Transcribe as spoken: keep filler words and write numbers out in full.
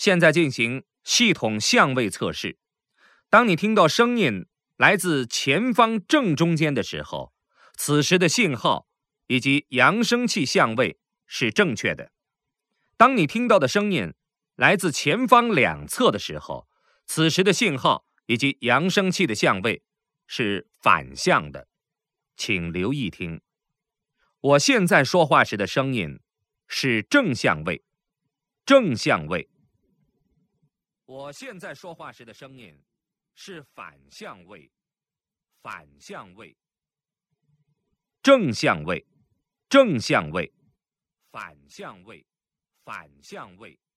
现在进行系统相位测试。当你听到声音来自前方正中间的时候，此时的信号以及扬声器相位是正确的。当你听到的声音来自前方两侧的时候，此时的信号以及扬声器的相位是反向的。请留意听，我现在说话时的声音是正相位，正相位。我现在说话时的声音是反相位，反相位。正相位，正相位，反相位，反相位。